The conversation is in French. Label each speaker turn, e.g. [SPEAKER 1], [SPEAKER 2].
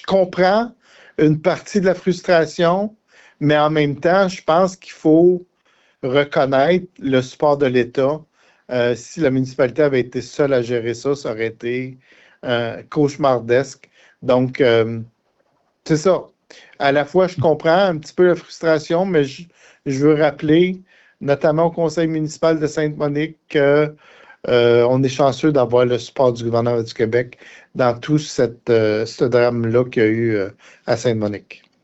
[SPEAKER 1] je comprends une partie de la frustration, mais en même temps, je pense qu'il faut reconnaître le support de l'État. Si la municipalité avait été seule à gérer ça, ça aurait été cauchemardesque. Donc, c'est ça. À la fois, je comprends un petit peu la frustration, mais je veux rappeler, notamment au conseil municipal de Sainte-Monique, que on est chanceux d'avoir le support du gouvernement du Québec dans tout ce drame-là qu'il y a eu à Sainte-Monique.